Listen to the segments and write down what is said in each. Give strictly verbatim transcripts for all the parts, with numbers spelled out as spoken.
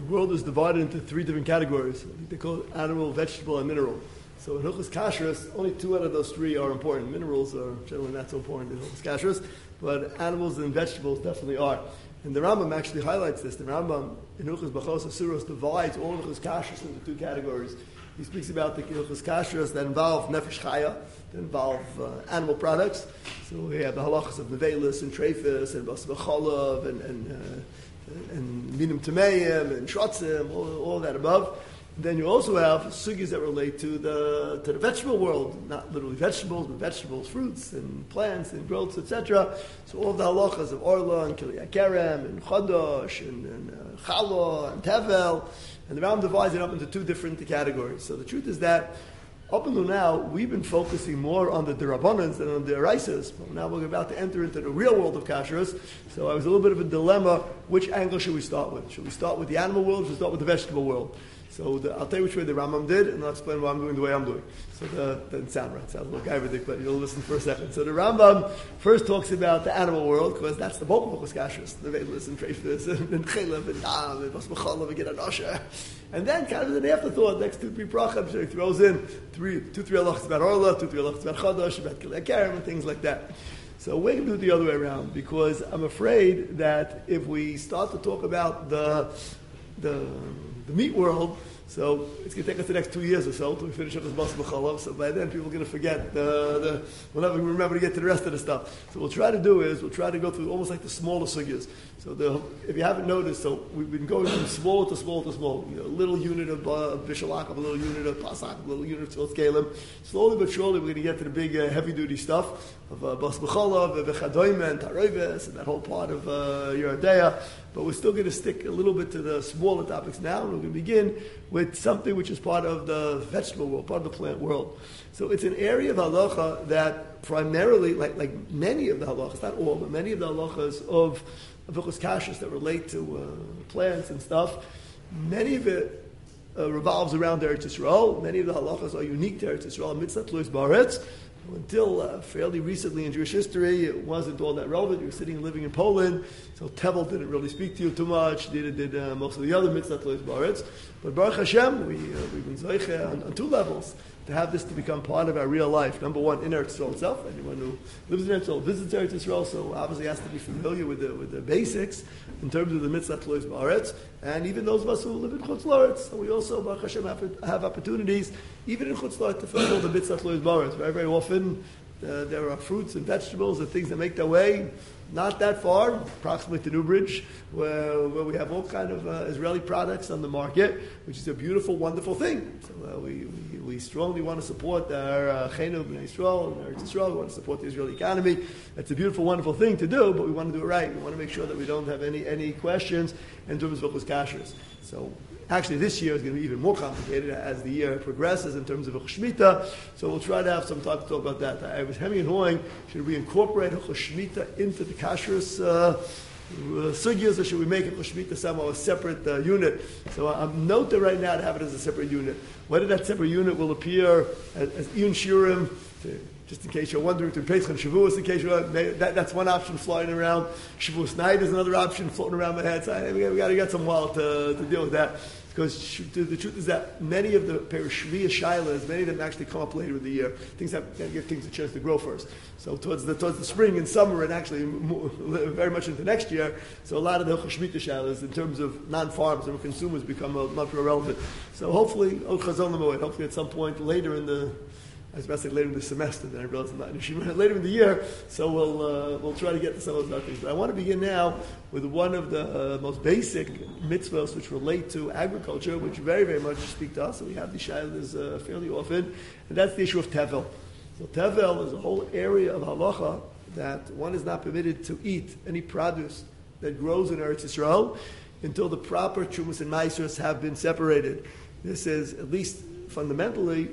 world is divided into three different categories. I think they call it animal, vegetable, and mineral. So in Hilchos Kashrus, only two out of those three are important. Minerals are generally not so important in Hilchos Kashrus, but animals and vegetables definitely are. And the Rambam actually highlights this. The Rambam in Hilchos Bachos Asuros divides all Hilchos Kashrus into two categories. He speaks about the Hilchos Kashrus that involve Nefesh Chaya, that involve uh, animal products. So we have the halachas of Nevelis and Trefis and Bas B'chalav and and uh, and Minim Tameim and Shrotzim, all, all that above. Then you also have sugis that relate to the to the vegetable world, not literally vegetables, but vegetables, fruits, and plants, and growths, et cetera. So all the halachas of Orla and Kiliyah Kerem and Chodosh and, and uh, Chala and Tevel, and the Rambam divides it up into two different categories. So the truth is that up until now, we've been focusing more on the Derabanans than on the Eraisas. But now we're about to enter into the real world of Kashrus. So I was a little bit of a dilemma. Which angle should we start with? Should we start with the animal world or should we start with the vegetable world? So the, I'll tell you which way the Rambam did, and I'll explain why I'm doing the way I'm doing. So the, that doesn't sound right. It sounds a little guyverdik, but you'll listen for a second. So the Rambam first talks about the animal world, because that's the bulk of Hilchos Kashrus, the Veilus and Trefis and Chelev and Dam and Bas B'chalav and Gid Anosher. And then, kind of as an afterthought, next two, three brachas, he throws in three, two, three halachas about Orla, two, three halachas about Chodosh, about Kilei Kerem, and things like that. So we're going to do it the other way around, because I'm afraid that if we start to talk about the the, the meat world, so it's going to take us the next two years or so till we finish up this Bas B'chalav. So by then people are going to forget. The, the, we'll never remember to get to the rest of the stuff. So what we'll try to do is we'll try to go through almost like the smaller sugyas. So the, if you haven't noticed, so we've been going from smaller to smaller to smaller. You know, a little unit of uh, Bishalak, a little unit of Pasak, a little unit of Tzot Kalim. Slowly but surely we're going to get to the big uh, heavy-duty stuff of uh, Bas B'chalav, V'chadoyme, and Taroives, and that whole part of uh, Yeridea. But we're still going to stick a little bit to the smaller topics now, and we're going to begin with something which is part of the vegetable world, part of the plant world. So it's an area of halacha that primarily, like, like many of the halachas, not all, but many of the halachas of Hilchos Kashrus that relate to uh, plants and stuff, many of it uh, revolves around Eretz Yisrael. Many of the halachas are unique to Eretz Yisrael, mitzvah tluos ba'aretz. Until uh, fairly recently in Jewish history, it wasn't all that relevant. You were sitting and living in Poland, so Tevel didn't really speak to you too much. Did did uh, most of the other mitzvot tluos ba'aretz. But Baruch Hashem, we, uh, we've been zeiche on, on two levels to have this to become part of our real life. Number one, in Eretz Yisrael itself. Anyone who lives in Eretz Yisrael visits Eretz Yisrael, so obviously has to be familiar with the with the basics in terms of the mitzvah tluos ba'aretz. And even those of us who live in Chutz La'aretz, so we also, Baruch Hashem, have, have opportunities, even in Chutz La'aretz, to fulfill the mitzvah tluos ba'aretz. Very, very often, uh, there are fruits and vegetables and things that make their way not that far, approximately to Newbridge, where, where we have all kind of uh, Israeli products on the market, which is a beautiful, wonderful thing. So uh, we, we we strongly want to support our Chenu B'nai Yisrael and Eretz Yisrael. We want to support the Israeli economy. It's a beautiful, wonderful thing to do, but we want to do it right. We want to make sure that we don't have any any questions in terms of Hilchos Kashrus. So actually, this year is going to be even more complicated as the year progresses in terms of Hilchos Shmita. So we'll try to have some time to talk about that. I was hemming and hawing, should we incorporate Hilchos Shmita into the Kashrus uh, uh, sugyas, or should we make Hilchos Shmita somehow a separate uh, unit? So I'm noting right now to have it as a separate unit. Whether that separate unit will appear as, as Iyun Shirim, to, just in case you're wondering, to Pesach and Shavuos, in case you're, that, that's one option flying around. Shavuos night is another option floating around my head. So I, we, we got to get some while to, to deal with that. Because the truth is that many of the Perishviya Shailas, many of them actually come up later in the year. Things have to give things a chance to grow first. So towards the towards the spring and summer, and actually more, very much into next year. So a lot of the Hilchos Shmita Shailas, in terms of non-farms and consumers, become a, much more relevant. So hopefully, hopefully at some point later in the I was about to say later in the semester, then I realized I'm not in Yeshiva. Later in the year, so we'll uh, we'll try to get to some of those other things. But I want to begin now with one of the uh, most basic mitzvahs which relate to agriculture, which very, very much speak to us. So we have the shaylas uh, fairly often, and that's the issue of tevel. So tevel is a whole area of halacha that one is not permitted to eat any produce that grows in Eretz Yisrael until the proper trumas and maasros have been separated. This is, at least fundamentally,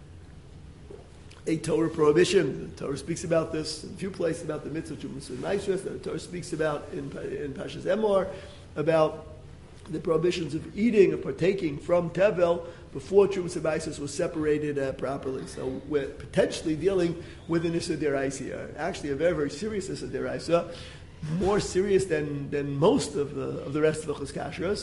a Torah prohibition. The Torah speaks about this in a few places about the mitzvah trumas and maasros. The Torah speaks about in in Pashas Emor about the prohibitions of eating or partaking from tevel before trumas and maasros was separated uh, properly. So we're potentially dealing with an issur deraisa here. Actually, a very very serious issur deraisa, more serious than than most of the of the rest of the Hilchos Kashrus.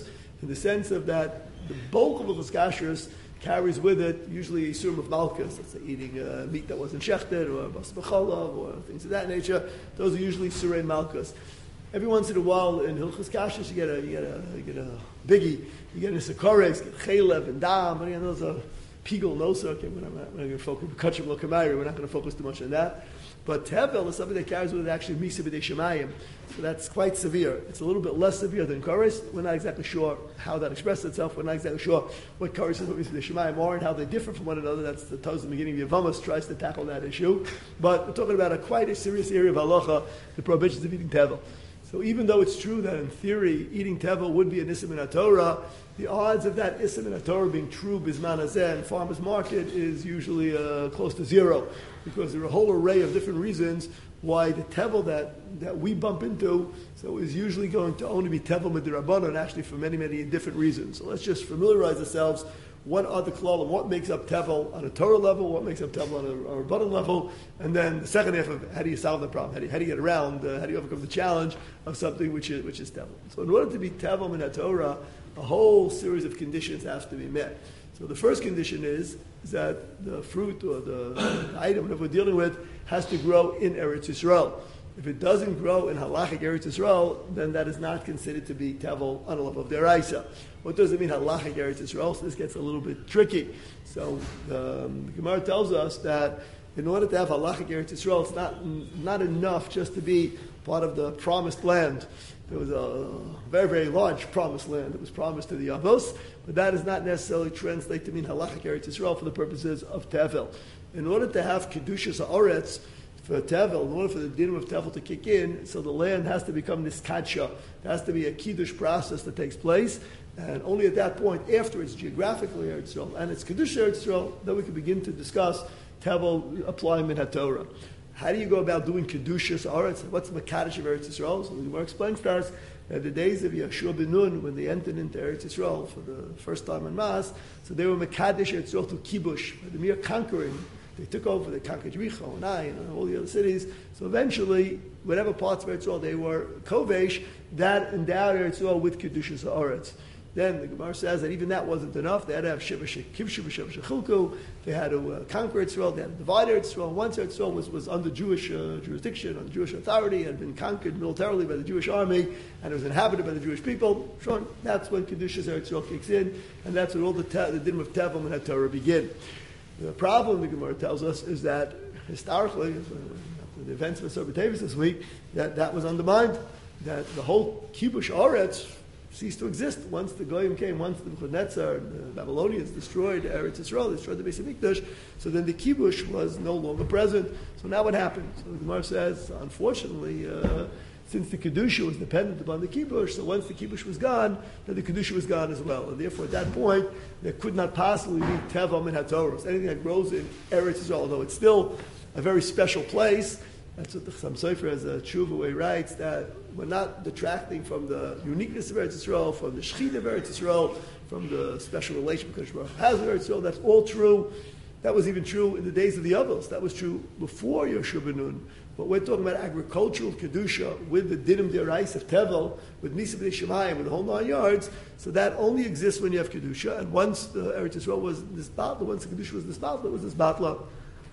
in the sense of that the bulk of Hilchos Kashrus carries with it usually a surim of malchus, let's say eating uh, meat that wasn't shechted, or bas b'cholav, or things of that nature. Those are usually surei malchus. Every once in a while in Hilchos Kashrus you get a you get a you get a biggie, you get a sakores, get chaylev and dam, and again, those are pigul nosa. Okay, we're not, we're not going to focus. Kachim lo kamayri, we're not going to focus too much on that. But tevel is something that carries with it actually misa b'dei shemayim. So that's quite severe. It's a little bit less severe than kares. We're not exactly sure how that expresses itself. We're not exactly sure what kares is, what misa b'dei shemayim are, and how they differ from one another. That's the Taz, the beginning of Yevamos tries to tackle that issue. But we're talking about a quite a serious area of halacha, the prohibitions of eating tevel. So even though it's true that in theory eating tevel would be an isim in Torah, the odds of that isim in Torah being true bisman hazeh in farmer's market is usually uh, close to zero, because there are a whole array of different reasons why the tevel that, that we bump into so is usually going to only be tevel midrabanan, actually for many, many different reasons. So let's just familiarize ourselves. What are the klal and what makes up tevel on a Torah level, what makes up tevel on a, a Rabbanan level, and then the second half of how do you solve the problem, how do you, how do you get around, uh, how do you overcome the challenge of something which is which is tevel. So in order to be tevel in a Torah, a whole series of conditions have to be met. So the first condition is, is that the fruit or the, the item that we're dealing with has to grow in Eretz Yisrael. If it doesn't grow in halachic Eretz Yisrael, then that is not considered to be tevel on a level of deraisa. What does it mean halachic Eretz Yisrael? So this gets a little bit tricky. So um, the Gemara tells us that in order to have halachic Eretz Yisrael, it's not not enough just to be part of the promised land. There was a very, very large promised land that was promised to the Avos, but that does not necessarily translate to mean halachic Eretz Yisrael for the purposes of tevel. In order to have kedushas haaretz for tevel, in order for the din of tevel to kick in, so the land has to become niskadsha. There has to be a kiddush process that takes place, and only at that point, after it's geographically Eretz Yisrael and it's kedusha Eretz Yisrael, then we can begin to discuss tevel applying min haTorah. How do you go about doing kedushas haaretz? What's the mekadosh of Eretz Yisrael? So the Gemara explains to us that the days of Yeshua ben Nun, when they entered into Eretz Yisrael for the first time in Mas, so they were mekadosh Eretz Yisrael to kibush, the mere conquering. They took over, they conquered Jericho and Ai and all the other cities. So eventually, whatever parts of Eretz Yisrael they were kovesh, that endowed Eretz Yisrael with kedushas haaretz. Then the Gemara says that even that wasn't enough. They had to have Shiva Kivshu Shiva Shechilku. They had to uh, conquer Israel. They had to divide Israel. Once Israel was, was under Jewish uh, jurisdiction, under Jewish authority, had been conquered militarily by the Jewish army, and it was inhabited by the Jewish people. Sure, that's when Kedushas Israel kicks in, and that's when all the, te- the din of Tevel and Torah begin. The problem, the Gemara tells us, is that historically, after the events of Masor B'Tevis this week, that that was undermined. That the whole Kibush Aretz ceased to exist once the Goyim came, once the Nebuchadnezzar, the Babylonians destroyed Eretz Yisrael, destroyed the Beis Hamikdash, so then the Kibush was no longer present. So now what happened? So the Gemara says, unfortunately, uh, since the Kedusha was dependent upon the Kibush, so once the Kibush was gone, then the Kedusha was gone as well. And therefore, at that point, there could not possibly be Tevel min haTorah. So anything that grows in Eretz Yisrael, although it's still a very special place. That's what the Chassam Sofer as a tshuva writes, that we're not detracting from the uniqueness of Eretz Yisrael, from the Shechina of Eretz Yisrael, from the special relation because Baruch has with Eretz Yisrael. That's all true. That was even true in the days of the Avos. That was true before Yeshua ben Nun. But we're talking about agricultural Kedusha with the Dinim Derais of Tevel, with Nisa B'nei Shemayim, with the whole nine yards. So that only exists when you have Kedusha. And once the Eretz Yisrael was Nisbatla, once the Kedusha was Nisbatla, it was Nisbatla.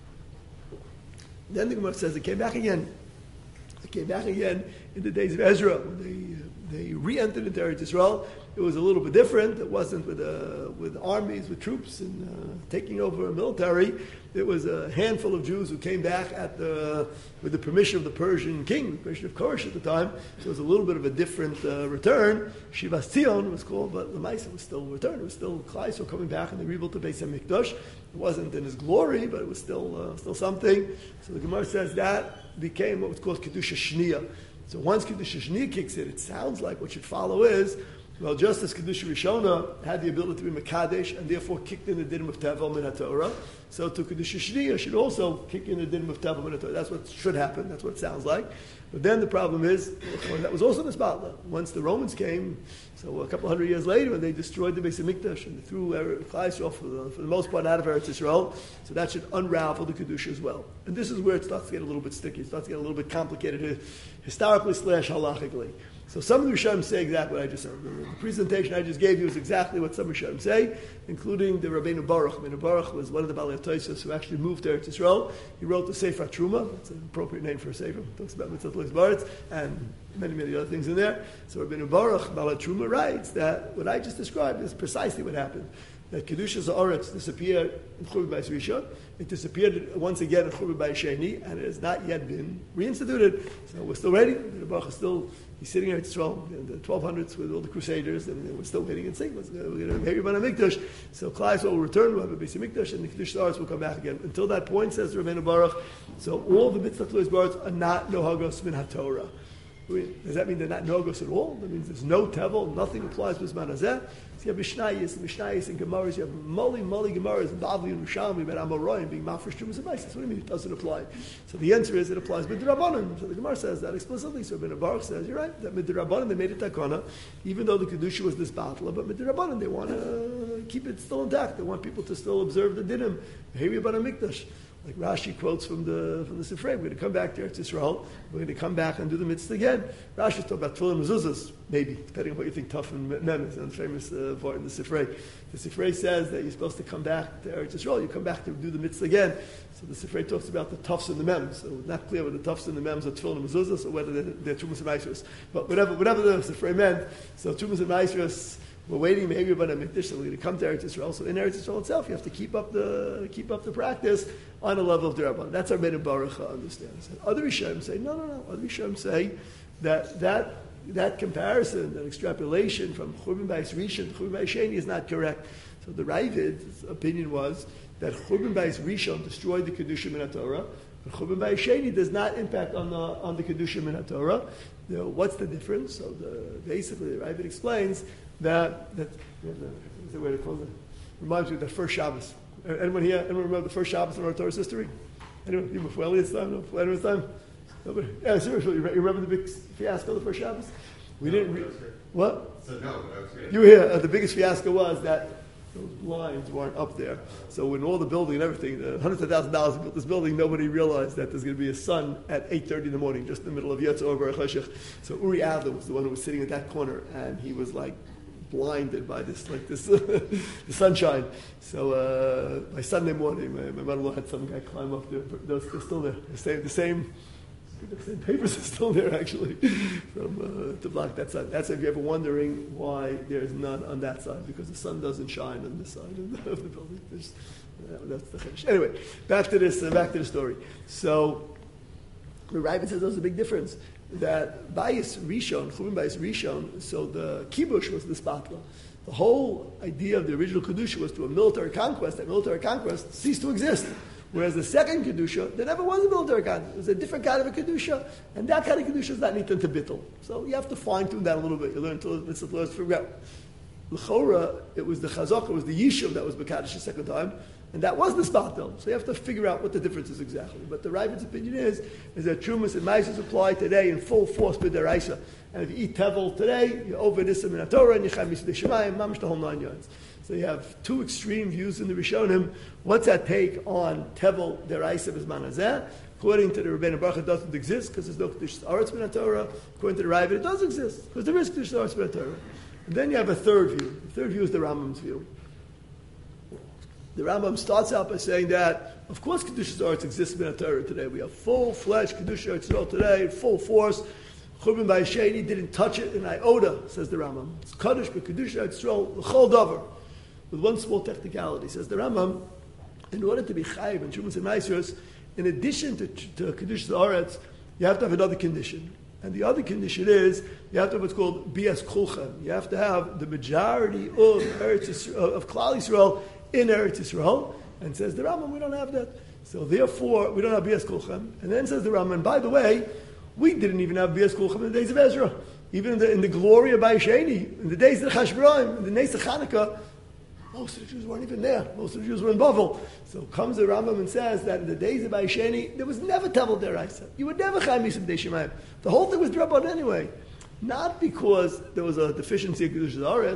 Then the Gemara says it came back again. It came back again in the days of Ezra when they they re-entered into Eretz Yisrael. It was a little bit different. It wasn't with uh, with armies, with troops, and uh, taking over a military. It was a handful of Jews who came back at the with the permission of the Persian king, the permission of Koresh at the time. So it was a little bit of a different uh, return. Shivas Tzion was called, but the Maisa was still returned. It was still Klai Yisrael coming back, and they rebuilt the Beis Hamikdash. It wasn't in his glory, but it was still uh, still something. So the Gemara says that became what was called Kedusha Shniya. So once Kedusha Shniya kicks in, it sounds like what should follow is, well, just as Kedusha Rishona had the ability to be Mekadesh and therefore kicked in the Dinim of Tevel min haTorah, so to Kedusha Shniya should also kick in the Dinim of Tevel min haTorah. That's what should happen. That's what it sounds like. But then the problem is, well, that was also Nisbatla. Once the Romans came, so a couple hundred years later, when they destroyed the Beis Hamikdash and they threw Klai Yisrael for the, for the most part out of Eretz Yisrael, so that should unravel the Kedusha as well. And this is where it starts to get a little bit sticky. It starts to get a little bit complicated historically slash halachically. So some of the Rishonim say exactly what I just said. The, the presentation I just gave you is exactly what some Rishonim say, including the Rabbeinu Baruch. Rabbeinu Baruch was one of the Balei Tosfos who actually moved to Eretz Yisrael. He wrote the Sefer Truma. That's an appropriate name for a Sefer. It talks about Mitzvot Lois Baritz and many, many other things in there. So Rabbeinu Baruch, Balei Truma, writes that what I just described is precisely what happened. That Kedushas Haaretz disappeared in Churban Bayis Rishon. It disappeared once again in Churban Bayis Sheni, and it has not yet been reinstituted. So we're still waiting. The Baruch is still, he's sitting here at Yisrael in the twelve hundreds with all the Crusaders, and we're still waiting and seeing what's going to we're going to hear about Mikdash. So Klal Yisrael will return, we'll have a Beis Mikdash, and the Kedushas Haaretz will come back again. Until that point, says Rabbeinu Baruch, so all the Mitzvot Lois Baritz are not Nohagos min HaTorah. Does that mean they're not Nohagos at all? That means there's no Tevel, nothing applies to Zman Hazeh. So you have Mishnayos, Mishnayos and Gemaras, you have Moli, Moli Gemaras, Bavli and Rishalmi, about Amoraim being Mafresh Trumas and Maisis. What do you mean it doesn't apply? So the answer is it applies Midrabanan. So the Gemara says that explicitly. So Rabbeinu Baruch says, you're right, that Midrabanan, they made it takana, even though the Kedusha was this battle, but Midrabanan, they want to keep it still intact. They want people to still observe the Dinim. Behavior Bana Mikdash. Like Rashi quotes from the from the Sifrei, we're going to come back to Eretz Yisrael, we're going to come back and do the mitzvah again. Rashi's talking about Tefillin Mezuzahs, maybe, depending on what you think Tuf and Mem is, and the famous uh, part in the Sifrei. The Sifrei says that you're supposed to come back to Eretz Yisrael, you come back to do the mitzvah again. So the Sifrei talks about the Tufs and the Mems. So it's not clear whether the Tufs and the Mems are Tefillin and Mezuzahs or whether they're, they're Trumas and Maasros. But whatever, whatever the Sifrei meant, so Trumas and Maasros, we're waiting maybe about a mikdash, so we're going to come to Eretz Yisrael. So in Eretz Yisrael itself, you have to keep up the keep up the practice on a level of D'Rabbanan. That's our Rabbeinu Baruch understands. Other Rishonim say no, no, no. Other Rishonim say that that that comparison, that extrapolation from Churban Bayis Rishon to Churban Bayis Sheni is not correct. So the Ravid's opinion was that Churban Bayis Rishon destroyed the Kedusha min HaTorah, but Churban Bayis Sheni does not impact on the on the Kedusha min HaTorah. You know, what's the difference? So the, basically, the Ravid explains that, that what's the way to call it? Reminds me of the first Shabbos. Anyone here, anyone remember the first Shabbos in our Torah's history? Anyone, even before Elliot's time? No, before anyone's time? Nobody? Yeah, seriously, you remember the big fiasco of the first Shabbos? We no, didn't re- What? So no, I was here. You were here. Uh, the biggest fiasco was that those blinds weren't up there. So when all the building and everything, uh, hundreds of thousands of dollars built this building, nobody realized that there's going to be a sun at eight thirty in the morning, just in the middle of Yotze or Baruch Hashech. So Uri Adler was the one who was sitting at that corner, and he was like blinded by this, like this, the sunshine. So uh, by Sunday morning, my, my mother-in-law had some guy climb up there. But those, they're still there. The same, the same, the same papers are still there actually, from uh, to block that side. That's if you're ever wondering why there's none on that side, because the sun doesn't shine on this side of the, of the building. There's, uh, that's the chiddush. Anyway, back to this. Uh, back to the story. So the Ravid says there's a big difference. That Bayis Rishon, Churban Bayis Rishon, so the kibush was the spatla. The whole idea of the original kedusha was to a military conquest. That military conquest ceased to exist. Whereas the second kedusha, there never was a military conquest. It was a different kind of a kedusha, and that kind of kedusha is not nitan to bittul. So you have to fine tune that a little bit. You learn to let's let's figure out. L'chora, it was the chazak, it was the yishuv that was bekadosh the second time. And that was the spatel. So you have to figure out what the difference is exactly. But the Ravid's opinion is, is that Trumas and Maises apply today in full force b'deraisa. And if you eat Tevel today, you're over Nissim in HaTorah, and you chai Mitzvah Shemayim, mamish the whole nine yards. So you have two extreme views in the Rishonim. What's that take on Tevel deraisa b'zman hazeh? According to the Rabbeinu Baruch, it doesn't exist because there's no Kedushas Haaretz min HaTorah. According to the Ravid, it does exist because there is Kedushas Haaretz min HaTorah. And then you have a third view. The third view is the Rambam's view. The Rambam starts out by saying that, of course, Kedushas Haaretz exists in Torah today. We have full-fledged Kedushas Haaretz today, full force. Churban Bayis Sheni didn't touch it in iota, says the Rambam. It's Kaddish, but Kedushas Haaretz l'chol davar. With one small technicality, says the Rambam, in order to be chayiv and Trumas and Maasros, in addition to, to Kedushas Haaretz, you have to have another condition. And the other condition is, you have to have what's called bias kulchem. You have to have the majority of Eretz Yisrael, of Klal Yisrael in Eretz Yisrael, and says the Rambam, we don't have that. So therefore, we don't have Bias Kulchem. And then says the Rambam, by the way, we didn't even have Bias Kulchem in the days of Ezra. Even in the, in the glory of Bayis Sheni, in the days of the Chashbraim, in the days of Chanukah, most of the Jews weren't even there. Most of the Jews were in Bavel. So comes the Rambam and says that in the days of Bayis Sheni, there was never Tevel Deraisa. You would never Chai Mitzvah Shemayim. The whole thing was Drabban anyway. Not because there was a deficiency of Kedushas Haaretz,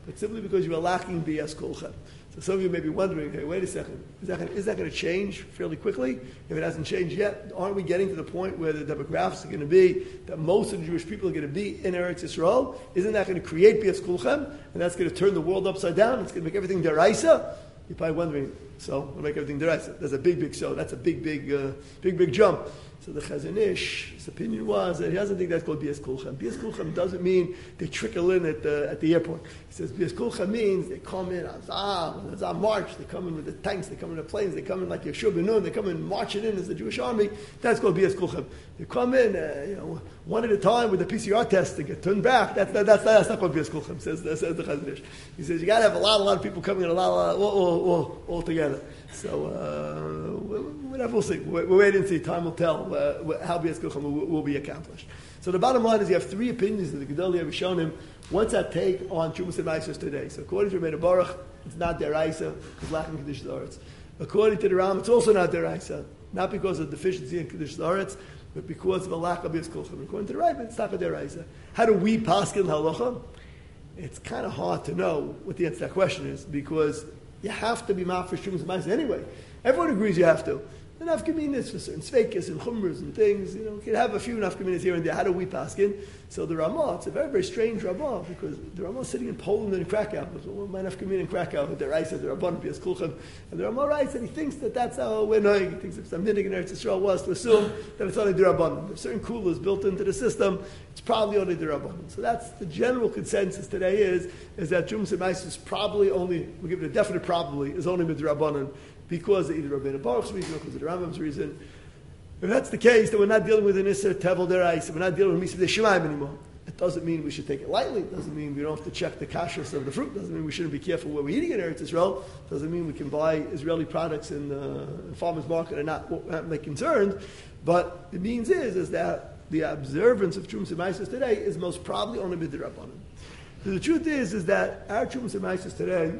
but simply because you are lacking bias kulchem. So some of you may be wondering, hey, wait a second, is that gonna, is that going to change fairly quickly? If it hasn't changed yet, aren't we getting to the point where the demographics are going to be that most of the Jewish people are going to be in Eretz Yisrael? Isn't that going to create bias kulchem? And that's going to turn the world upside down? It's going to make everything deraisa? You're probably wondering, so we'll make everything deraisa. That's a big, big so. That's a big, big, uh, big, big jump. So the Chazon Ish, his opinion was that he doesn't think that's called bias kulchem. Bias kulchem doesn't mean they trickle in at the at the airport. He says bias kulchem means they come in azam, azam march. They come in with the tanks. They come in the planes. They come in like Yeshua ben Nun. They come in marching in as the Jewish army. That's called bias kulchem. They come in, uh, you know, one at a time with the P C R test. They get turned back. That's that, that's that's not called bias kulchem. Says says the Chazon Ish. He says you got to have a lot, a lot of people coming in, a lot, a lot all, all, all, all together. So uh, whatever, we'll see. We'll wait and see. Time will tell uh, how bias kulchem will, will be accomplished. So the bottom line is you have three opinions that the Gedolei have shown him. What's that take on Trumas and Maisos today? So according to Rebbeinu Baruch, it's not deraisa because lacking Kedushas Haaretz. According to the Ram, it's also not deraisa, not because of deficiency in Kedushas Haaretz, but because of a lack of bias kulchem. According to the Rebbe, it's not a deraisa. How do we paskin halacha? It's kind of hard to know what the answer to that question is because you have to be mafresh Trumas and Maisos anyway. Everyone agrees you have to. And nafkaminas for certain sveikas and chumras and things, you know, you can have a few nafkaminas here and there. How do we paskin? So the Ramah, it's a very, very strange Ramah because the Ramah is sitting in Poland and in Krakow. Well, my nafkamina in Krakow, but they're right, they're Rabban, Bias Kulchem. And the Ramah writes that he thinks that that's how we're knowing. He thinks if some Ninnig in Eretz Yisrael was to assume that it's only the Rabban. There's certain coolers built into the system, it's probably only the Rabban. So that's the general consensus today is, is that Trumas and Maisos is probably only, we'll give it a definite probably, is only with the Rabbanan. Because of either Rabbeinu Baruch's reason or because of the Rambam's reason. If that's the case, then we're not dealing with an Isser Tevel Deraisa. We're not dealing with Misa D'Shemayim anymore. It doesn't mean we should take it lightly. It doesn't mean we don't have to check the kashrus of the fruit. It doesn't mean we shouldn't be careful where we're eating in Eretz Yisrael. It doesn't mean we can buy Israeli products in the farmer's market and not, not make concerned. But it means is, is that the observance of Trumas and Maisos today is most probably only B'dirabbanan. So the truth is, is that our Trumas and Maisos today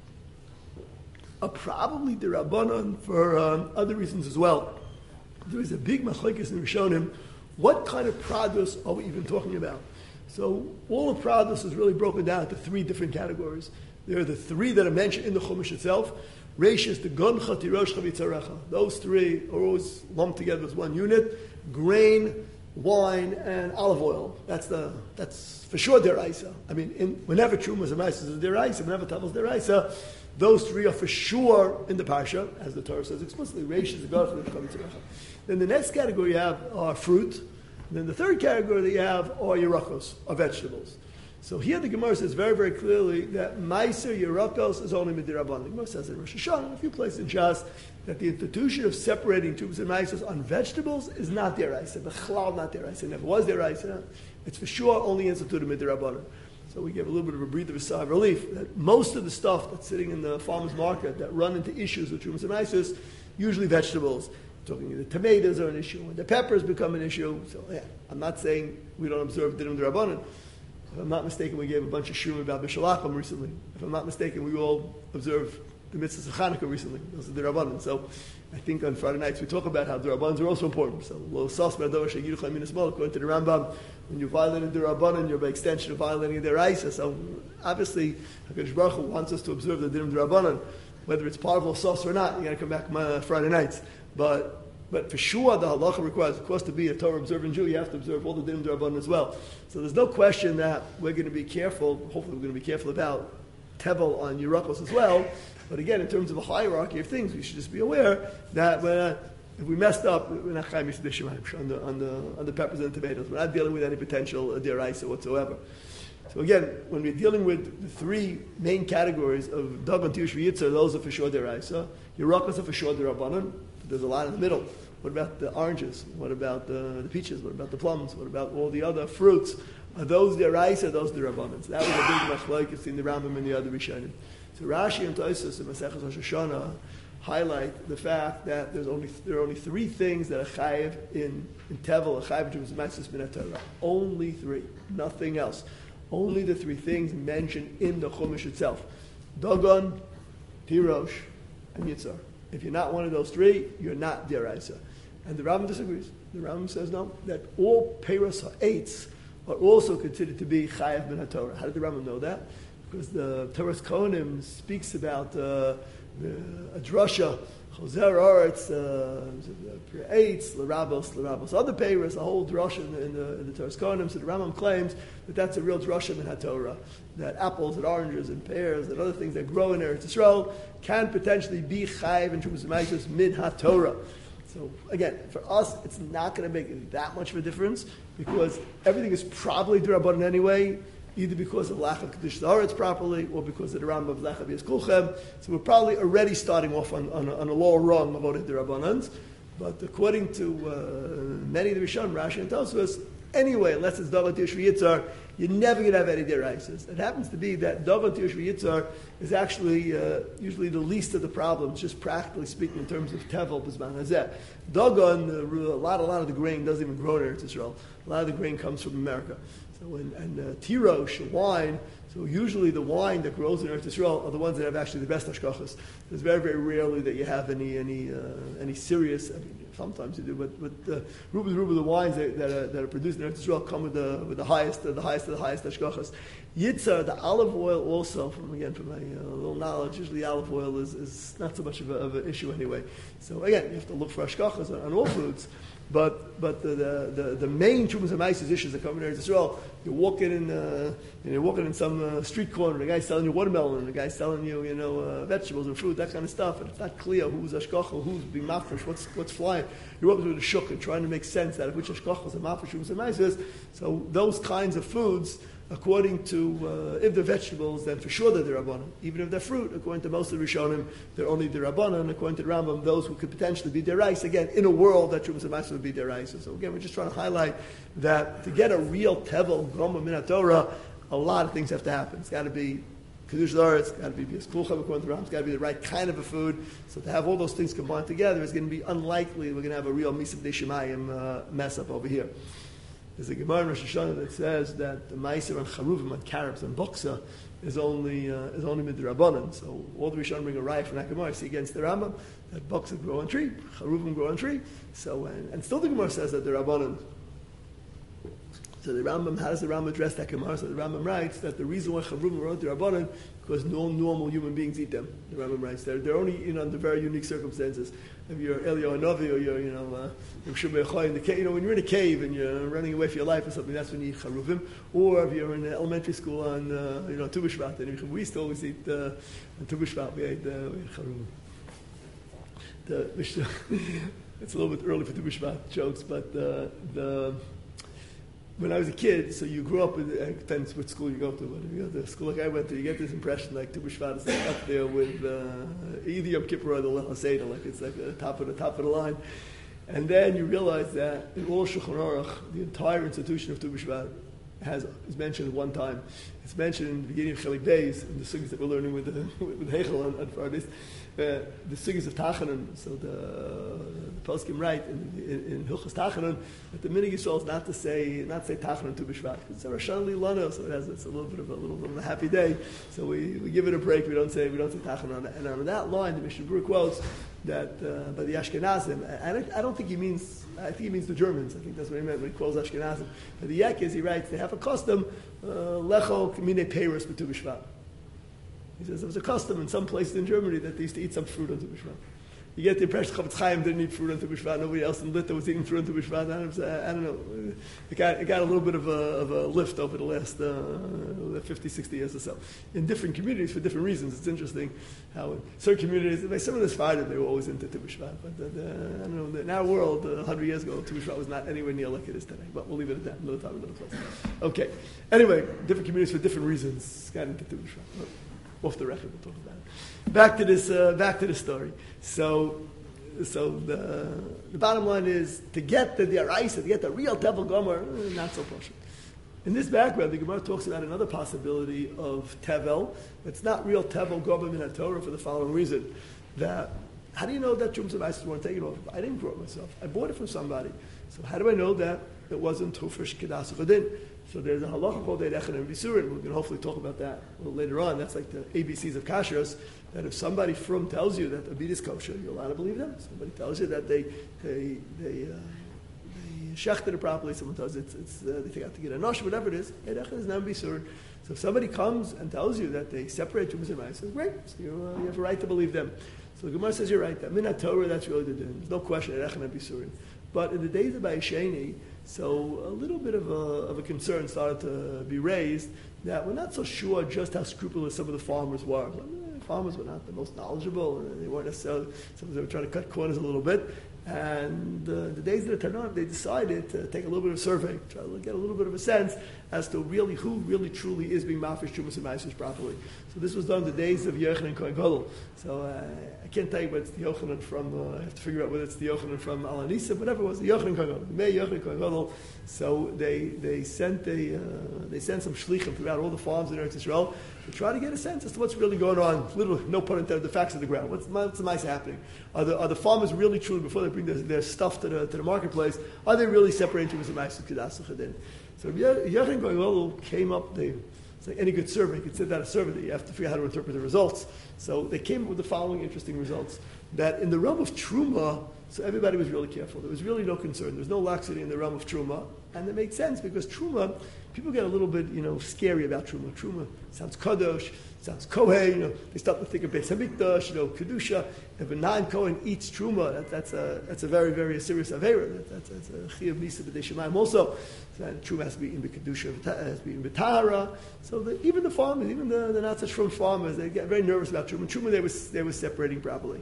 are probably the Rabbanon for um, other reasons as well. There is a big machlokes in Rishonim. What kind of prados are we even talking about? So all of prados is really broken down into three different categories. There are the three that are mentioned in the Chumash itself. Reishis, the goncha, tirosh, chavitzarecha. Those three are always lumped together as one unit. Grain, wine, and olive oil. That's the that's for sure deraisa. I mean, in, whenever Trumas and Maisos is deraisa, whenever Tavel's deraisa, those three are for sure in the parsha, as the Torah says explicitly. Reish is the God for the Chavitzah. Then the next category you have are fruit. And then the third category that you have are yerakos, are vegetables. So here the Gemara says very, very clearly that Meiser yerakos is only midirabban. The Gemara says in Rosh Hashanah, in a few places in Shas, that the institution of separating Trumas and Maisos on vegetables is not deraisa. Bechlal not deraisa. It never was deraisa. It's for sure only instituted midirabban. So we gave a little bit of a breather of sigh of relief that most of the stuff that's sitting in the farmer's market that run into issues with Trumas and Maisos, usually vegetables. Talking the tomatoes are an issue, and the peppers become an issue. So yeah, I'm not saying we don't observe Dinim D'Rabbanan. If I'm not mistaken, we gave a bunch of shiurim about B'Shalachim recently. If I'm not mistaken, we all observed the mitzvahs of Chanukah recently. Those are the D'Rabbanan. So I think on Friday nights we talk about how the D'Rabbanan are also important. So lo sas b'adavar sheyidu chaymin esmol, according to the Rambam, when you're violating the D'Rabbanan, you're by extension violating the Deraisa. So obviously, HaKadosh Baruch Hu wants us to observe the Dinim D'Rabbanan. Whether it's part of lo sas or not, you got to come back uh, Friday nights. But But for sure, the halacha requires, of course, to be a Torah observant Jew, you have to observe all the dinim d'Rabbanan as well. So there's no question that we're going to be careful, hopefully we're going to be careful about tevel on Yerakos as well. But again, in terms of a hierarchy of things, we should just be aware that when, if we messed up, we're not chayim on the, on, the, on the peppers and the tomatoes. We're not dealing with any potential deraisa whatsoever. So again, when we're dealing with the three main categories of dagan, tirush, v'yitzar, those are for sure deraisa. Yerakos are for sure d'Rabbanan. There's a lot in the middle. What about the oranges? What about the, the peaches? What about the plums? What about all the other fruits? Are those deraisa? Are those derabbanan? So that was a big machlokes in the Rambam and the other Rishonim. So Rashi and Tosfos in Maseches Rosh Hashanah highlight the fact that there's only there are only three things that are chayiv in in tevel, a chayiv in Trumas and Maisos min Torah. Only three, nothing else. Only the three things mentioned in the Chumash itself: dagan, tirosh, and yitzar. If you're not one of those three, you're not deraisa. And the Rambam disagrees. The Rambam says no, that all peiros ha'etz are also considered to be chayav min haTorah. How did the Rambam know that? because the Teres Kohanim speaks about uh, a drasha, Choser Aretz, Eitz, L'Rabos, L'Rabos, other payers, a whole drasha in the, in the, in the Teres Kohanim. So the Rambam claims that that's a real drasha in HaTorah, that apples and oranges and pears and other things that grow in Eretz Yisrael can potentially be chayiv in Trumas Maisus min HaTorah. So again, for us, it's not going to make that much of a difference because everything is probably d'Rabbanan anyway, either because of lack of Kedush Haaretz properly or because of the Rambam of Lecha B'Yas Kulchem. So we're probably already starting off on, on, a, on a lower rung of Avodah d'Rabbanans. But according to uh, many of the Rishon, Rashi and Tosfos, anyway, unless it's Davar Tishri Yitzhar, you're never going to have any deraises. It happens to be that Davar Tishri Yitzhar is actually uh, usually the least of the problems, just practically speaking, in terms of Tevel B'Zman Hazeh. Dagon, uh, a lot, a lot of the grain doesn't even grow in Eretz Yisrael. A lot of the grain comes from America. So, and, and uh, tirosh, wine. So usually the wine that grows in Eretz Yisrael are the ones that have actually the best hashkachas. There's very, very rarely that you have any any uh, any serious. I mean, sometimes you do, but but uh, ruba ruba the wines that, that, are, that are produced in Eretz Yisrael come with the with the highest uh, the highest of the highest hashkachas. Yitzhar, the olive oil, also from again from my uh, little knowledge, usually olive oil is, is not so much of, a, of an issue anyway. So again, you have to look for hashkachas on, on all foods. But but the the, the, the main Trumas HaMaisos issues that come in Eretz Yisrael, you're walking in uh, you're walking in some uh, street corner, the guy's selling you watermelon, and the guy's selling you you know uh, vegetables and fruit, that kind of stuff, and it's not clear who's hashkacha, who's being mafresh, what's what's flying. You're walking through the shuk and trying to make sense out of which hashkachas and mafresh Trumas HaMaisos. So those kinds of foods, according to, uh, if they're vegetables, then for sure they're d'Rabbanan. Even if they're fruit, according to most of the Rishonim, they're only d'Rabbanan. According to the Rambam, those who could potentially be d'Oraisa, again, in a world that Trumas HaMaisos would be d'Oraisa. So again, we're just trying to highlight that to get a real Tevel, Goma, Min HaTorah, a lot of things have to happen. It's got to be Kedush Haaretz, it's got to be B'Yas Kulchem, according to the Rambam, it's got to be the right kind of a food. So to have all those things combined together is going to be unlikely we're going to have a real Misav Deshemayim uh, mess up over here. There's a Gemara in Rosh Hashanah that says that the Meiser and Charuvim and Carobs and Boksa is only uh, is only midrabanan. So all the Rishonim bring a raya from that Gemara, see against the Rambam that Boksa grow on tree, Charuvim grow on tree. So and, and still the Gemara says that the Rabbanan. So the Rambam, how does the Rambam address that Gemara? So the Rambam writes that the reason why Charuvim grow on the Rabbanan because no normal human beings eat them. The Rambam writes they're they're only you know under very unique circumstances. If you're Eliyahu Hanavi or you're, you know, uh, you're in the cave, you know, when you're in a cave and you're running away for your life or something, that's when you eat charuvim. Or if you're in elementary school on, uh, you know, Tu B'Shvat, and we used to always eat, uh, on Tu B'Shvat, we ate, uh, we ate charuvim. The, it's a little bit early for Tu B'Shvat jokes, but uh, the, when I was a kid, so you grew up with, it depends which school you go to, but if you go to the school like I went to, you get this impression like Tu B'Shvat is like up there with uh, either Yom Kippur or the Leil HaSeder, like it's like the top of the top of the line. And then you realize that in all Shulchan Aruch, the entire institution of Tu B'Shvat has is mentioned at one time. It's mentioned in the beginning of Chelik Beis, in the sugis that we're learning with the, with Hechel on, on Fridays, uh, the sugis of Tachanan. So the, the poskim write in, in, in Hilchos Tachanan that the minig Yisrael is not to say not to say Tachanan Tu B'Shvat. It's a Rosh Hashanah Lilano, so it has it's a little bit of a little bit of a happy day. So we, we give it a break. We don't say we don't say Tachanan. And on that line, the Mishnah Berurah quotes that uh, by the Ashkenazim, and I, I don't think he means. I think he means the Germans. I think that's what he meant when he quotes Ashkenazim. But the Yek is he writes they have a custom lecho mine peiros b'Tu B'Shvat. He says there was a custom in some places in Germany that they used to eat some fruit on Tu B'Shvat. You get the impression Chavetz Chaim didn't eat fruit on Tu B'Shvat. Nobody else in Lita was eating fruit on Tu B'Shvat. I don't, I don't know. It got, it got a little bit of a, of a lift over the last uh, fifty, sixty years or so. In different communities for different reasons. It's interesting how in certain communities, like some of the Sfardim, they were always into Tu B'Shvat. But uh, I don't know, in our world, uh, one hundred years ago, Tu B'Shvat was not anywhere near like it is today. But we'll leave it at that. Another time, another place. Okay. Anyway, different communities for different reasons got into Tu B'Shvat. Off the record, we'll talk about it. Back to this, uh, back to the story. So, so the, the bottom line is to get the Daraisa, to get the real Tevel Gomer, eh, not so posh. In this background, the Gemara talks about another possibility of Tevel. It's not real Tevel Gomer Min HaTorah for the following reason: that how do you know that Trumas HaMaisos weren't taken off? I didn't grow it myself. I bought it from somebody. So how do I know that it wasn't Tufish Kedas Chadin? So there's a halacha called Eidechan and Bisurin. We're going to hopefully talk about that a little later on. That's like the A B Cs of kashrus. That if somebody from tells you that a beet is kosher, you're allowed to believe them. Somebody tells you that they they they, uh, they shechted it properly. Someone tells you it's, it's uh, they have to get a nosh, whatever it is. Eidechan is not Bisurin. So if somebody comes and tells you that they separate Trumas and Ma'asos, great. So you, uh, you have a right to believe them. So the Gemara says you're right. That Min Torah, that's really the din. There's no question. But in the days of Bayesheni, so a little bit of a, of a concern started to be raised that we're not so sure just how scrupulous some of the farmers were. The farmers were not the most knowledgeable. They weren't necessarily, some of them were trying to cut corners a little bit. And uh, the days of the Tanakh, they decided to take a little bit of a survey, try to get a little bit of a sense as to really who really truly is being mafish Trumas and Ma'asos properly. So this was done in the days of Yochanan Kohen Gadol. So uh, I can't tell you whether it's the Yochanan from, uh, I have to figure out whether it's the Yochanan from Al Anisa, whatever it was, the Yochanan Kohen Gadol, the May Yochanan Kohen Gadol. So they, they sent a, uh, they sent some shlichim throughout all the farms in Eretz Yisrael to try to get a sense as to what's really going on. Little, no pun intended, the facts of the ground. What's, what's the mice happening? Are the, are the farmers really truly, before they bring their, their stuff to the, to the marketplace, are they really separating Trumas and Ma'asos Kedas Chadin? So Yochanan Kohen Gadol came up, they, it's like any good survey, you could send out a survey that you have to figure out how to interpret the results. So they came up with the following interesting results. That in the realm of Truma, so everybody was really careful. There was really no concern. There was no laxity in the realm of Truma. And it made sense because Truma, people get a little bit, you know, scary about Truma. Truma sounds Kadosh, sounds Kohen, you know, they start to think of Beis HaMikdash, you know, Kedusha. If a non-Kohen eats Truma, that, that's, a, that's a very, very serious Avera. That, that's, that's a Chiyuv Misa B'dei Shemayim also. So, and Truma has to be in Kedusha, has to be in B'tahara. So the, even the farmers, even the, the not such from farmers, they get very nervous about Truma. Truma, they were, they were separating properly.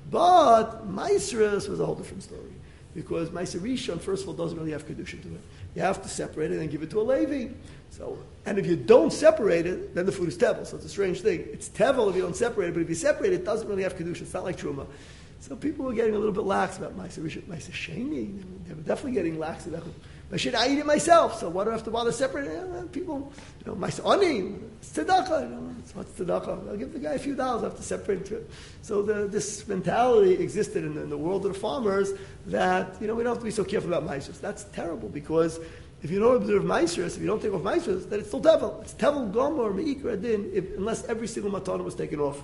But Maasros was a whole different story. Because Ma'aser Rishon, first of all, doesn't really have Kedusha to it. You have to separate it and give it to a Levi. So, and if you don't separate it, then the food is Tevel. So it's a strange thing. It's Tevel if you don't separate it, but if you separate it, it doesn't really have Kedusha. It's not like Truma. So people were getting a little bit lax about Ma'aser Rishon. Ma'aser Sheni, they were definitely getting lax about it. But should I eat it myself? So why do I have to bother separating it? People, you know, Ma'aser Ani, it's tzedakah. You know, what's tzedakah? I'll give the guy a few dollars. I have to separate it. So the, this mentality existed in the, in the world of the farmers that, you know, we don't have to be so careful about Ma'asos. That's terrible because if you don't observe Ma'asos, if you don't take off Ma'asos, then it's still Tevel. It's Tevel Gomor, Me'ikra Din, if, unless every single matana was taken off.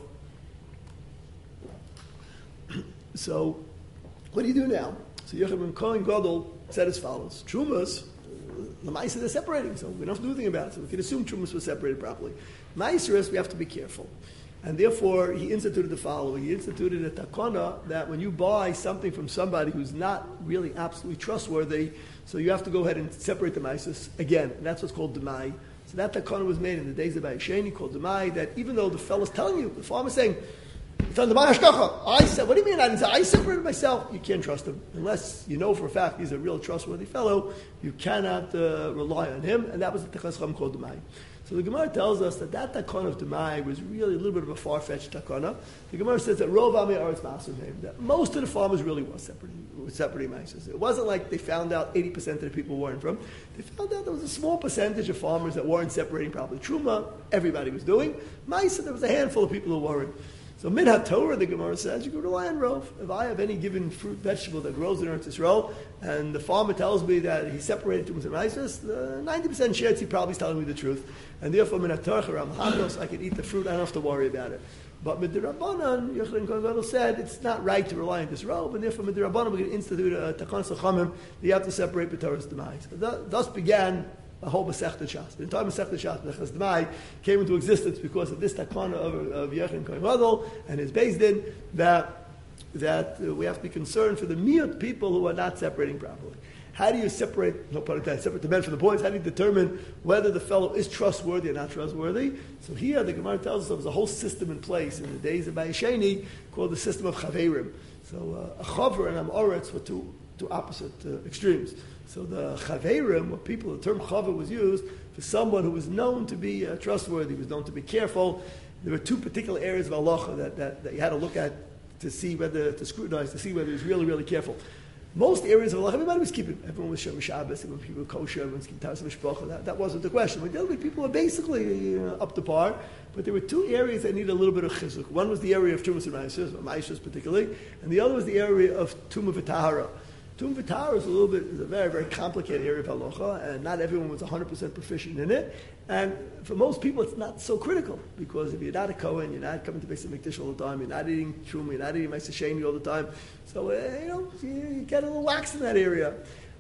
So, what do you do now? So Yochanan Kohen Gadol said as follows: Trumas, the Ma'asos they're separating, so we don't have to do anything about it. So we can assume Trumas was separated properly. Ma'asos, we have to be careful. And therefore, he instituted the following. He instituted a takana that when you buy something from somebody who's not really absolutely trustworthy, so you have to go ahead and separate the Ma'asos again. And that's what's called Demai. So that takana was made in the days of Bayesheni, called Demai, that even though the fellow's telling you, the farmer's saying, it's on the Hashkacha. I said, what do you mean I didn't say? I separated myself. You can't trust him. Unless you know for a fact he's a real trustworthy fellow, you cannot uh, rely on him. And that was the Tekas Chacham called Demai. So the Gemara tells us that that takana of Demai was really a little bit of a far-fetched takana. The Gemara says that Rov Amei Aretz Ma'aser Mehem, that most of the farmers really were separating, were separating Ma'asos. It wasn't like they found out eighty percent of the people weren't from. They found out there was a small percentage of farmers that weren't separating properly. Truma, everybody was doing. Ma'aser, there was a handful of people who weren't. So Min HaTorah, the Gemara says, you can rely on Rov. If I have any given fruit, vegetable that grows in Eretz Yisrael, and the farmer tells me that he separated Trumas and Ma'asos, the ninety percent chance he probably is telling me the truth. And therefore, Min HaTorah, Ram Hados, I can eat the fruit, I don't have to worry about it. But Midirabbanan, Yochanan Kohen Gadol said, it's not right to rely on this Rov, and therefore Midirabbanan, we're going to institute a Takana Chachamim that you have to separate B'Torah's Demai. So that, thus began a whole Masechta Shas. The entire Masechta Shas, Nechas Demai, came into existence because of this takana of, of Yochanan Kohen Gadol and his Beis Din, that, that uh, we have to be concerned for the miyut people who are not separating properly. How do you separate, no pun intended, separate the men from the boys? How do you determine whether the fellow is trustworthy or not trustworthy? So here the Gemara tells us there was a whole system in place in the days of Bayesheni called the system of Chaverim. So uh, a Chaver and Amoritz were two, two opposite uh, extremes. So the Chaverim were people, the term Chaver was used for someone who was known to be uh, trustworthy, was known to be careful. There were two particular areas of halacha that, that, that you had to look at to see whether, to scrutinize, to see whether he was really, really careful. Most areas of halacha, everybody was keeping. Everyone was Shem Shabbos, everyone people were kosher, everyone was keeping Taras Mishpacha. That, that wasn't the question. We dealt with people who were basically uh, up to par, but there were two areas that needed a little bit of chizuk. One was the area of Trumas and Ma'asos, or Ma'asos particularly, and the other was the area of Tumah V'Tahara. Tum V'Tahara is a little bit, is a very, very complicated area of halacha, and not everyone was one hundred percent proficient in it. And for most people, it's not so critical, because if you're not a Kohen, you're not coming to Beis HaMikdash all the time, you're not eating Truma, you're not eating Ma'aser Sheni all the time, so, uh, you know, you, you get a little lax in that area.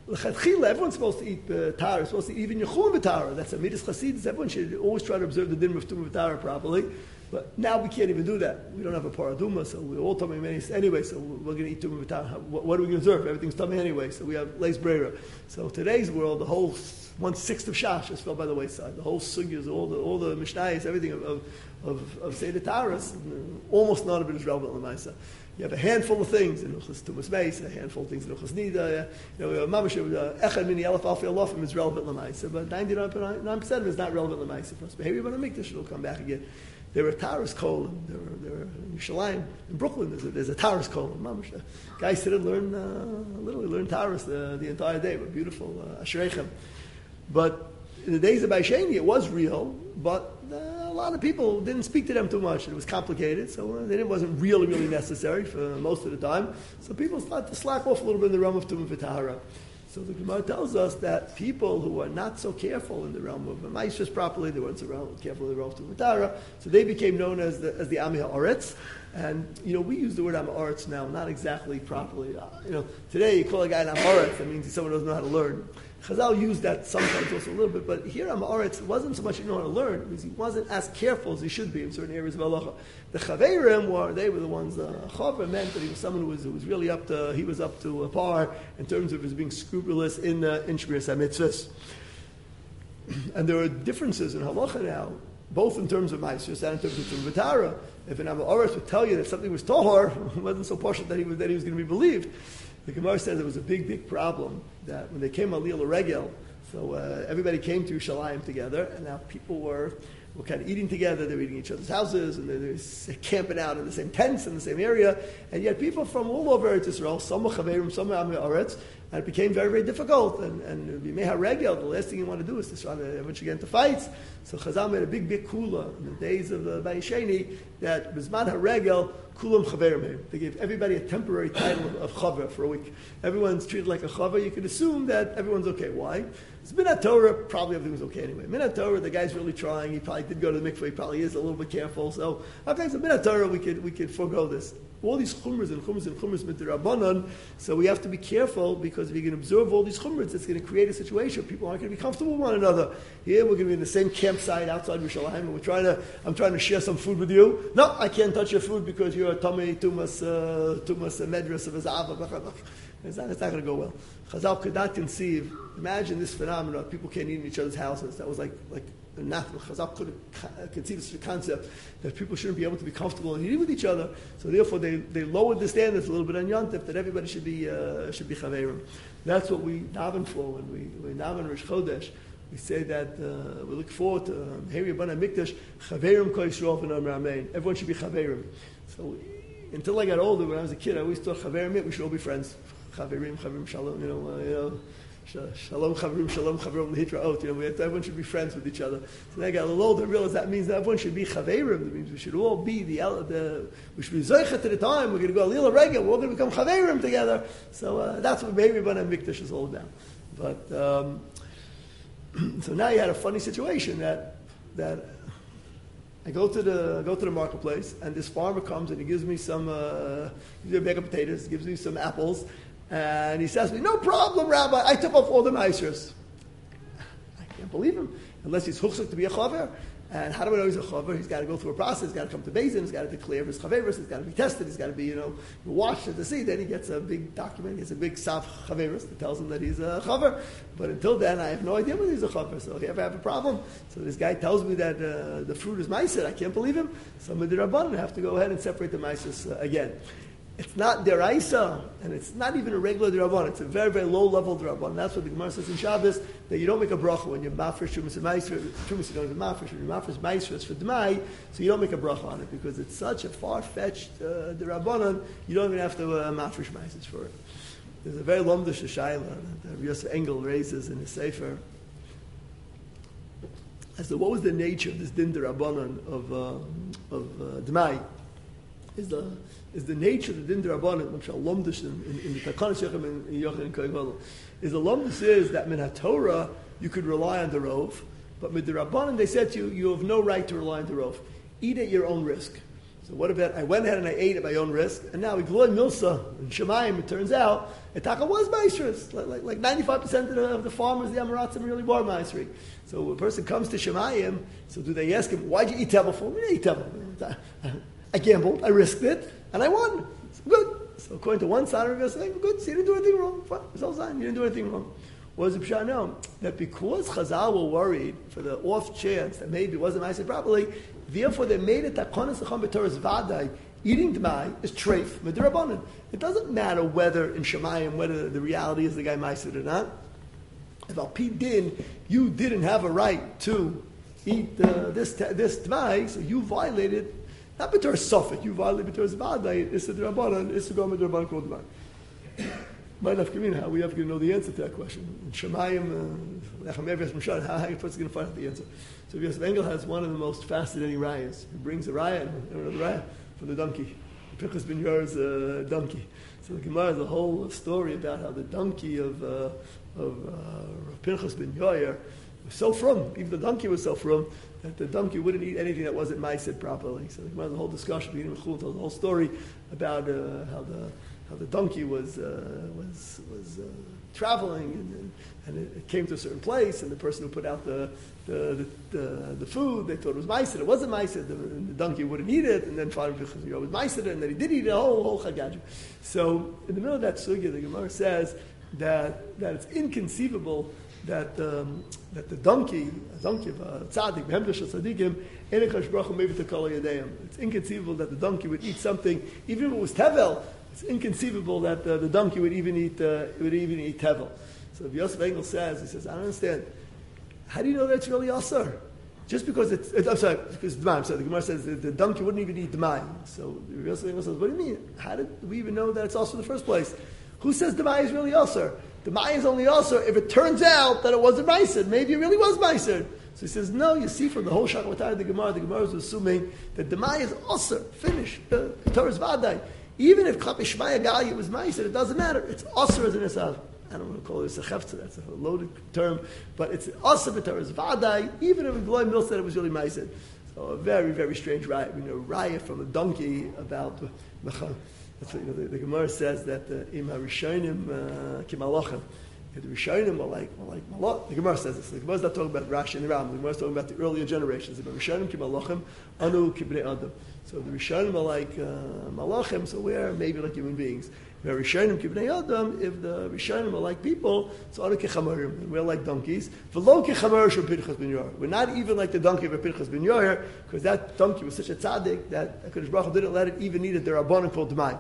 L'chadchila, everyone's supposed to eat uh, tara, supposed to eat even yechum b'tara. That's a midas chasidus. Everyone should always try to observe the din of tumah b'tara properly. But now we can't even do that. We don't have a paraduma, so we're all tummy anyway. So we're going to eat tumah b'tara. What, what are we going to observe? Everything's tummy anyway. So we have leis brera. So today's world, the whole one sixth of shash just fell by the wayside. The whole sugyas, all the all the mishnayos, everything of of of, of seder taras, almost none of it is relevant l'maisa. You have a handful of things in Uchas Tumas Meis, a handful of things in Uchas Nida. You know, Mamash, Echad Mini Elef Alfi Alofim is relevant l'maisa, but ninety-nine percent of it is not relevant l'maisa for us. Behavior B'nai Mikdash will come back again. There were Taras Kolim. There were, there were in Yerushalayim, in Brooklyn. There's a, there's a Taras Kolim. Mamash, guys sit and learn, uh, literally learn Taras the, the entire day. But beautiful, uh, Ashreichem. But in the days of Baisheni, it was real, but uh, a lot of people didn't speak to them too much. It was complicated, so uh, it wasn't really, really necessary for most of the time. So people started to slack off a little bit in the realm of Tumah V'Tahara. So the Gemara tells us that people who are not so careful in the realm of Maishas properly, they weren't so careful in the realm of Tumah V'Tahara, so they became known as the, as the Ami HaOretz. And, you know, we use the word Am HaOretz now, not exactly properly. Uh, you know, today you call a guy an Am HaOretz, that means he's someone who doesn't know how to learn. Chazal used that sometimes also a little bit, but here Am HaOretz, it wasn't so much he didn't know how to learn, because he wasn't as careful as he should be in certain areas of halacha. The Chaveirim were, they were the ones, uh, Chaver meant that he was someone who was, who was really up to, he was up to a par in terms of his being scrupulous in, uh, in Shmiras HaMitzvahs. And there are differences in halacha now, both in terms of Ma'asos and in terms of Tumah V'Tahara. If an Am HaOretz would tell you that something was Tohar, it wasn't so posh that he was, that he was going to be believed. The Gemara says there was a big, big problem that when they came Aliyah L'Regel, so uh, everybody came to Yerushalayim together, and now people were, were kind of eating together, they were eating each other's houses, and they were camping out in the same tents in the same area, and yet people from all over Eretz Yisrael, some were Chaveirim, some were Am HaOretz, and it became very, very difficult. And and B'mei HaRegel, the last thing you want to do is to try to eventually get into fights. So Chazal made a big, big kula in the days of uh, Bayesheni that B'zman HaRegel, kulam Chaveirim. They gave everybody a temporary title of, of Chaver for a week. Everyone's treated like a Chaver. You can assume that everyone's okay. Why? It's Minat Torah, probably everything was okay anyway. Minat Torah, the guy's really trying. He probably did go to the mikveh. He probably is a little bit careful. So, okay, so Minat Torah, we could we could forego this. All these chumras and chumras and chumras mitzvah, so we have to be careful because if you can observe all these chumras, it's going to create a situation where people aren't going to be comfortable with one another. Here we're going to be in the same campsite outside Yerushalayim, and we're trying to, I'm trying to share some food with you. No, I can't touch your food because you're a Tomei Tumas uh, Tumas Medras of Azava. It's not, it's not going to go well. Chazal could not conceive. Imagine this phenomenon: people can't eat in each other's houses. That was like like. Chazal couldn't conceive such a concept that people shouldn't be able to be comfortable and eating with each other. So therefore, they, they lowered the standards a little bit on Yontif that everybody should be uh, should be Chaveirim. That's what we daven for when we we daven Rosh Chodesh. We say that uh, we look forward to Heri B'nai Mikdash Chaveirim Kol Yisrael V'Nomer Amen. Everyone should be Chaveirim. So until I got older, when I was a kid, I always thought Chaveirim we should all be friends. Chaveirim, Chaveirim Shalom. You know, uh, you know. Shalom Chavrim, Shalom Chavrim, Hitraot. You know, we have to, everyone should be friends with each other. So then I got a little older and realized that means that everyone should be Chaveirim. That means we should all be the, the we should be Zoichet to the time. We're going to go Aliyah L'Regel. We're all going to become Chaveirim together. So uh, that's what Be'eri B'nai Mikdash is all about. But um, so now you had a funny situation that that I go to the I go to the marketplace and this farmer comes and he gives me some uh, gives me a bag of potatoes, gives me some apples. And he says to me, no problem, Rabbi, I took off all the Maasros. I can't believe him, unless he's huchzuk to be a chaver. And how do I know he's a chaver? He's got to go through a process, he's got to come to Beis Din, he's got to declare his chaveris, he's got to be tested, he's got to be, you know, washed at the sea. Then he gets a big document, he gets a big sav chaveris that tells him that he's a chaver. But until then, I have no idea whether he's a chaver. So if I ever have a problem, so this guy tells me that uh, the fruit is ma'aser, I can't believe him. So I'm a d'Rabbanan, I have to go ahead and separate the ma'asos uh, again. It's not deraisa, and it's not even a regular derabban. It's a very, very low level derabban. That's what the Gemara says in Shabbos, that you don't make a bracha when you're mafresh trumas and ma'aser. Trumas you don't even mafresh. When you're mafresh ma'aser, it's for d'mai, so you don't make a bracha on it because it's such a far-fetched uh, derabbanan. You don't even have to uh, mafresh ma'asers for it. There's a very lomdish shayla that Yosef Engel raises in his sefer as to what was the nature of this din derabbanan of uh, of uh, d'mai. Is the is the nature of the din d'Rabbanan, which are lomdish in, in, in the Takanas Yochem and Yochem and Koyval, is the lomdish is that min HaTorah you could rely on the rov, but with the Rabbanan they said to you, you have no right to rely on the rov. Eat at your own risk. So what about, I went ahead and I ate at my own risk, and now we gloy milsa in Shemayim, it turns out, Etaka was ma'isrus. Like, like, like ninety-five percent of the, of the farmers, the Amaratzim, really were ma'isri. So when a person comes to Shemayim, so do they ask him, why'd you eat tevel for? I eat tevel. I gambled, I risked it, and I won. It's good. So according to one side of it, saying, good, so you didn't do anything wrong. Fine, it's all fine, you didn't do anything wrong. What does the Pshat know? That because Chazal were worried for the off chance that maybe it wasn't ma'aseh properly, therefore they made it takonis lecham b'toras vadai. Eating d'mai is treif midrabanan. It doesn't matter whether in Shemayim, whether the reality is the guy ma'aseh or not. If al pi din, you didn't have a right to eat uh, this this d'mai, so you violated not b'toras sofek, you violated b'toras vadai. It's a d'rabanan. It's a go midrabanan called d'mai. Might have come in how we have to know the answer to that question. In Shemayim, uh, how are you going to find out the answer? So Yosef Engel has one of the most fascinating rayas. He brings a raya, and the raya for the donkey. Pinchas ben Yair's uh, donkey. So the Gemara has a whole story about how the donkey of uh, of uh, Pinchas ben Yair was so from, even the donkey was so from, that the donkey wouldn't eat anything that wasn't ma'aseh properly. So the Gemara has a whole discussion, beginning with Chul, tells the whole story about uh, how the how the donkey was uh, was was uh, traveling, and, and it, it came to a certain place, and the person who put out the the the, the, the food, they thought it was ma'aseh. It wasn't ma'aseh. The, the donkey wouldn't eat it, and then finally it was ma'aseh, and then he did eat it. Whole whole chagad. So in the middle of that sugya, the Gemara says that that it's inconceivable that um, that the donkey, a donkey of a tzaddik, behemdash tzaddikim, enekash bracha maybe to kol yadeim. It's inconceivable that the donkey would eat something, even if it was tevel. It's inconceivable that uh, the donkey would even eat uh, would even eat tevel. So Yosef Engel says, he says, I don't understand. How do you know that it's really asur? Just because it's, it's I'm sorry, because d'mai. So the Gemara says the, the donkey wouldn't even eat d'mai. So Yosef Engel says, what do you mean? How did we even know that it's asur in the first place? Who says d'mai is really asur? D'mai is only asur if it turns out that it wasn't ma'aseh. Maybe it really was ma'aseh. So he says, no, you see from the whole Shachmatai of the Gemara, the Gemara is assuming that d'mai is asur. Finish. The Torah's vadai. Even if Klapi Shmaya Galia was ma'aseh, it doesn't matter. It's asur as an isav. I don't want to call it a chefta, that's a loaded term, but it's asur b'Torah is vadai, even if Gloy Mill said it was really ma'aseh. So a very, very strange raya. We know raya from a donkey about that's what you know. The, the Gemara says that im harishonim kimalochem. The Rishonim are like, are like malach. The Gemara says this. The Gemara is not talking about Rashi and the Ram. The Gemara is talking about the earlier generations. The Rishonim kimalochem anu kibnei adam. So the Rishonim are like uh, malachim, so we're maybe like human beings. The Rishonim kibnei adam, if the Rishonim are like people, so anu kechamarim, and we're like donkeys. V'lo kechamar shel Pinchas ben Yair. We're not even like the donkey of Pinchas ben Yair, because that donkey was such a tzaddik that HaKadosh Baruch Hu didn't let it even eat it. They're rabbanon called d'mai.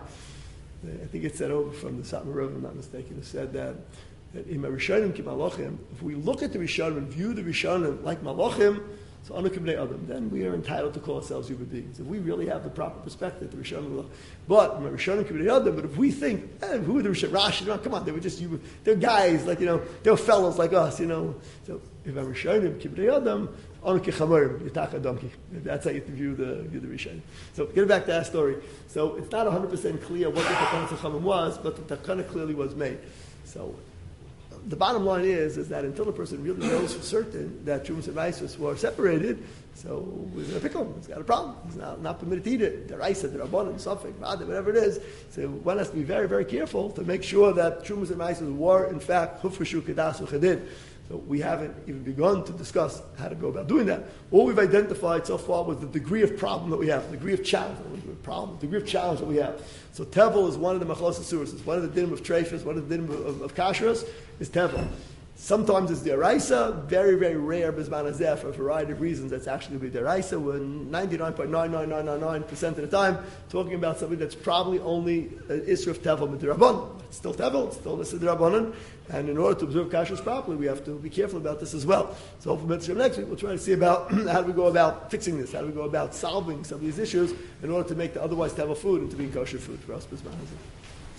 I think it's said over from the Satmar Rav, if I'm not mistaken, it said that that in Rishonim ki malachim, if we look at the Rishonim and view the Rishonim like malachim, so anu kibnei adam, then we are entitled to call ourselves human beings. If we really have the proper perspective, the Rishonim. But Rishonim kibnei adam. But if we think, eh, who are the Rishonim? Rashi, no, come on, they were just you. They're guys like you know, they're fellows like us, you know. So if I'm Rishonim kibnei adam, anu kechamerim, yitaka donkey. That's how you view the view the Rishonim. So getting back to that story. So it's not one hundred percent clear what the Takanat Chachamim was, but the Takanat clearly was made. So the bottom line is, is that until the person really knows for certain that Trumas and Maisus were separated, so we're going to pick him. He's got a problem. He's not, not permitted to eat it. The Raisa, the Rabbanim, something, whatever it is. So one has to be very, very careful to make sure that Trumas and Maisus were, in fact, Hufashu Kedasu Chedin. So we haven't even begun to discuss how to go about doing that. All we've identified so far was the degree of problem that we have, the degree of challenge, the problem, the degree of challenge that we have. So Tevel is one of the Machlos Asuras. It's one of the dinim of Treifus, one of the dinim of, of, of Kashrus, is Tevel. Sometimes it's deraisa, very, very rare Bizman Hazeh for a variety of reasons. That's actually going to be deraisa. We're ninety-nine point nine nine nine nine nine percent of the time talking about something that's probably only an Isra of Tevel Midirabon. It's still Tevel, it's still Isra Dirabonon. And in order to observe Kashrus properly, we have to be careful about this as well. So hopefully next week we'll try to see about how do we go about fixing this, how do we go about solving some of these issues in order to make the otherwise Tevel food into being kosher food for us Bizman Hazeh.